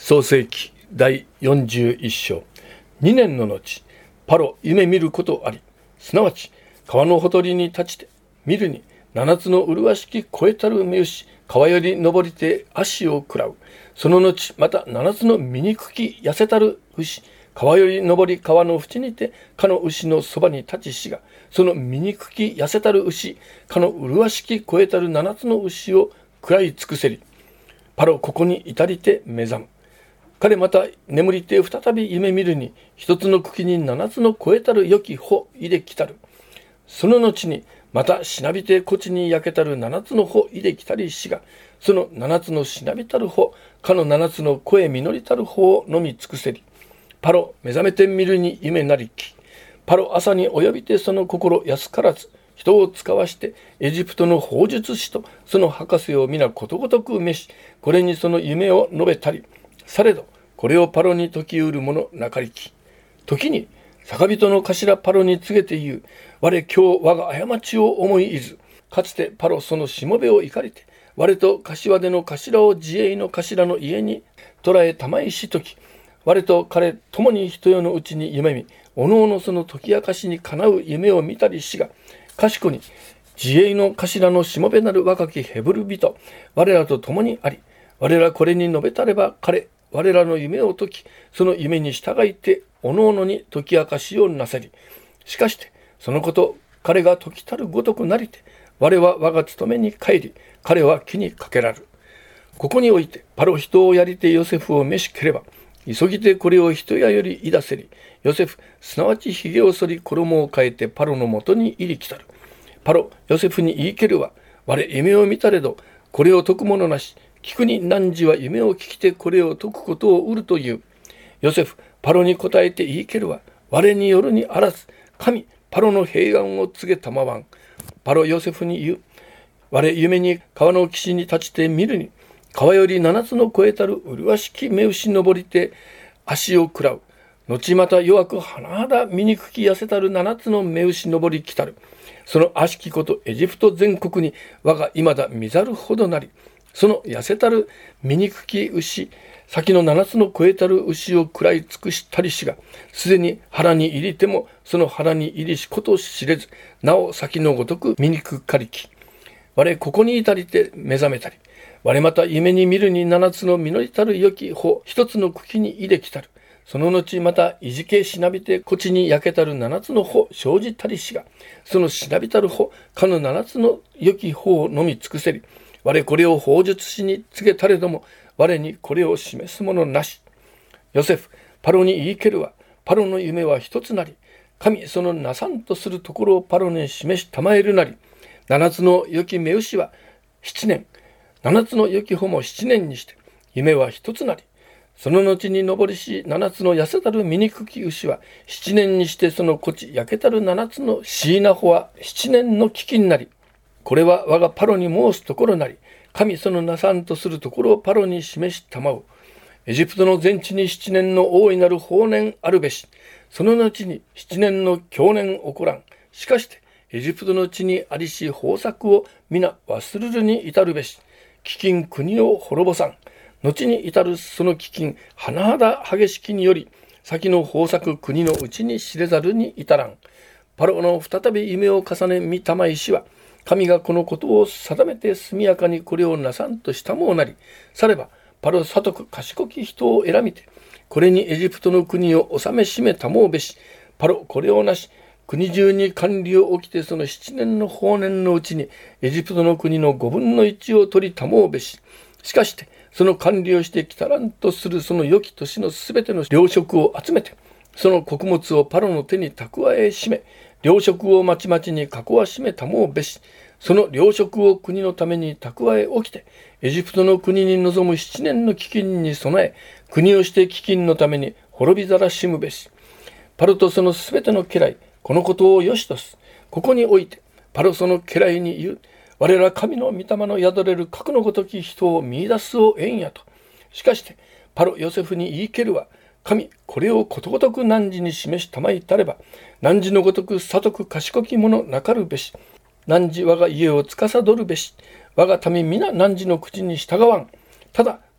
創世記第41章。2年の後、パロ夢見ることあり、すなわち川のほとりに立ちて見るに、7つの麗しき肥えたる目牛、川より登りて足を食らう。その後また7つの醜き痩せたる牛、川より登り川の淵にてかの牛のそばに立ちしが、その醜き痩せたる牛、かの麗しき肥えたる7つの牛を食らい尽くせり。パロここに至りて目覚む。彼また眠りて再び夢見るに、一つの茎に7つの肥えたる良き穂いできたる。その後にまたしなびてこちに焼けたる7つの穂いできたりしが、その7つのしなびたる穂、かの7つの声実りたる穂を飲み尽くせり。パロ目覚めてみるに夢なりき。パロ朝に及びてその心安からず、人を使わしてエジプトの法術師とその博士を皆ことごとく召し、これにその夢を述べたり。されどこれをパロに説きうる者なかりき。時に酒人の頭パロに告げて言う。我今日我が過ちを思いいず。かつてパロそのしもべを怒りて、我と柏手の頭を自衛の頭の家に捕らえたまいしとき、我と彼共に人世のうちに夢見、おのおのその解き明かしにかなう夢を見たりしが、賢に自衛の頭のしもべなる若きヘブル人、我らと共にあり、我らこれに述べたれば我らの夢を解き、その夢に従いておのおのに解き明かしをなさり。しかしてそのこと彼が解きたるごとくなりて、我は我が務めに帰り、彼は木にかけられる。ここにおいてパロ人をやりてヨセフを召しければ、急ぎてこれを人やよりいだせり。ヨセフすなわちひげを剃り衣を変えてパロのもとに入り来たる。パロヨセフに言いけるは、我夢を見たれどこれを解くものなし。聞くに汝は夢を聞きてこれを解くことを売るという。ヨセフパロに答えて言いけるは、我によるにあらず神パロの平安を告げたまわん。パロヨセフに言う。我夢に川の岸に立ちて見るに、川より7つの超えたる麗しき目牛登りて足を食らう。後また弱く甚だ醜き痩せたる7つの目牛登り来たる。その悪しきことエジプト全国に我が未だ見ざるほどなり。その痩せたる醜き牛、先の7つの超えたる牛を食らい尽くしたりしが、すでに腹に入りてもその腹に入りしこと知れず、なお先のごとく醜かりき。我ここに至りて目覚めたり、我また夢に見るに7つの実りたる良き穂、1つの茎に入れきたる。その後またいじけしなびてこちに焼けたる7つの穂生じたりしが、そのしなびたる穂、かの7つの良き穂を飲み尽くせり。我これを法術師に告げたれども、我にこれを示すものなし。ヨセフパロに言いけるは、パロの夢は一つなり、神そのなさんとするところをパロに示したまえるなり。7つの良き目牛は7年、7つの良き穂も7年にして、夢は一つなり。その後に登りし7つの痩せたる醜き牛は7年にして、そのこち焼けたる7つの椎名穂は7年の飢饉になり。これは我がパロに申すところなり、神そのなさんとするところをパロに示したまう。エジプトの全地に7年の大いなる豊年あるべし。その後に7年の享年起こらん。しかしてエジプトの地にありし豊作を皆忘るるに至るべし。飢饉国を滅ぼさん。後に至るその飢饉、甚だ激しきにより、先の豊作国のうちに知れざるに至らん。パロの再び夢を重ね見たまいしは、神がこのことを定めて速やかにこれをなさんとしたもうなり。さればパロさとく賢き人を選びて、これにエジプトの国を治めしめたもうべし。パロこれをなし、国中に管理を置きて、その7年の豊年のうちにエジプトの国の5分の1を取りたもうべし。しかしてその管理をしてきたらんとするその良き年のすべての糧食を集めて、その穀物をパロの手に蓄えしめ、糧食をまちまちに囲わしめたもうべし。その糧食を国のために蓄え起きて、エジプトの国に臨む7年の飢饉に備え、国をして飢饉のために滅びざらしむべし。パロとそのすべての家来、このことをよしとす。ここにおいてパロその家来に言う。我ら神の御霊の宿れる核のごとき人を見出すをえんやと。しかしてパロヨセフに言いけるは、神これをことごとく汝に示したまいたれば、汝のごとく聡く賢き者なかるべし。汝我が家を司るべし。我が民皆汝の口に従わん。ただ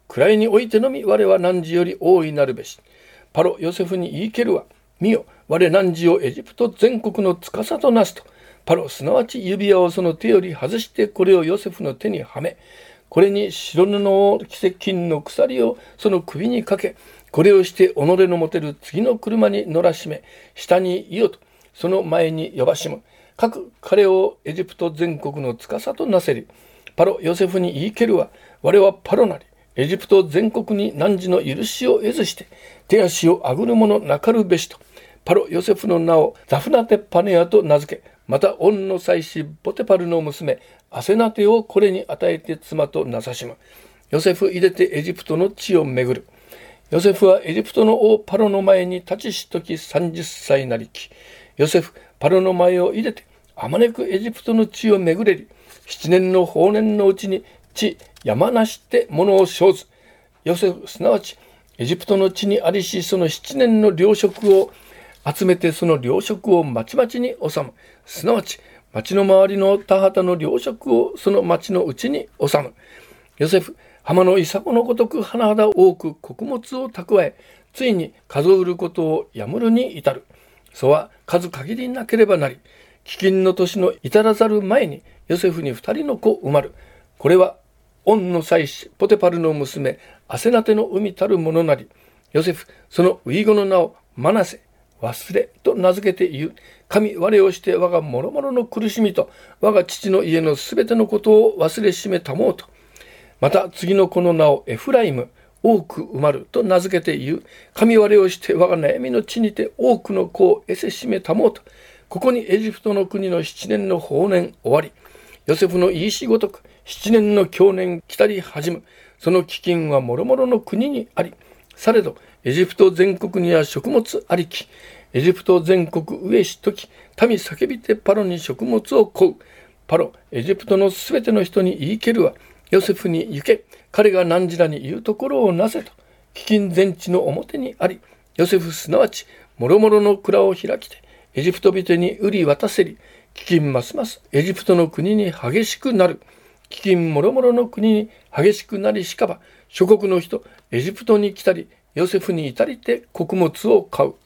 位においてのみ我は汝より大いなるべし。パロヨセフに言いけるは、見よ、我汝をエジプト全国の司となすと。パロすなわち指輪をその手より外してこれをヨセフの手にはめ、これに白布を着せ金の鎖をその首にかけ、これをして己の持てる次の車に乗らしめ、下にいよとその前に呼ばしむ。各彼をエジプト全国の司となせり。パロヨセフに言いけるは、我はパロなり、エジプト全国に汝の許しを得ずして、手足をあぐる者なかるべしと。パロヨセフの名をザフナテパネアと名付け、また恩の妻子ポテパルの娘アセナテをこれに与えて妻となさしむ。ヨセフ入れてエジプトの地を巡る。ヨセフはエジプトの王パロの前に立ちしとき30歳なりき。ヨセフパロの前を入れてあまねくエジプトの地を巡れり。7年の豊年のうちに地山なしってものを生ず。ヨセフすなわちエジプトの地にありしその7年の糧食を集めてその糧食をまちまちに収む。すなわち町の周りの田畑の糧食をその町のうちに収む。ヨセフ浜のイサコのごとく甚だ多く穀物を蓄え、ついに数売ることをやむるに至る。そは数限りなければなり、飢饉の年の至らざる前にヨセフに2人の子生まる。これは恩の妻子ポテパルの娘アセナテの産みたるものなり。ヨセフその遺語の名をマナセ忘れと名付けて言う。神我をして我が諸々の苦しみと我が父の家のすべてのことを忘れしめたもうと。また次の子の名をエフライム多く生まると名付けて言う。神我をして我が悩みの地にて多くの子を得せしめたもうと。ここにエジプトの国の7年の豊年終わり。ヨセフの言いしごとく7年の享年来たり始む。その飢饉は諸々の国にあり。されどエジプト全国には食物ありき。エジプト全国飢えしとき、民叫びてパロに食物を乞う。パロエジプトのすべての人に言いけるは、ヨセフに行け、彼が汝らに言うところをなせと。飢饉全地の表にあり。ヨセフすなわち諸々の蔵を開きてエジプト人に売り渡せり。飢饉ますますエジプトの国に激しくなる。飢饉諸々の国に激しくなりしかば、諸国の人エジプトに来たりヨセフに至りて穀物を買う。